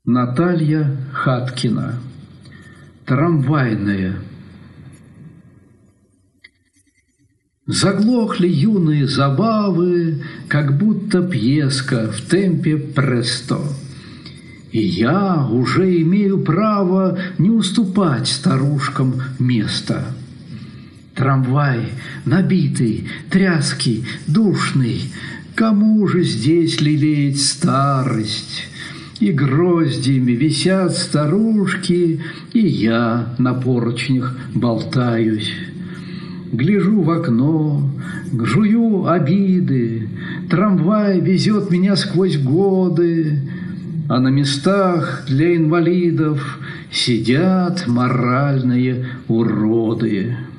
Наталья Хаткина. Трамвайная. Заглохли юные забавы, как будто пьеска в темпе престо. И я уже имею право не уступать старушкам место. Трамвай, набитый, тряский, душный, кому же здесь лелеять старость? И гроздьями висят старушки, и я на поручнях болтаюсь. Гляжу в окно, жую обиды, трамвай везет меня сквозь годы, а на местах для инвалидов сидят моральные уроды.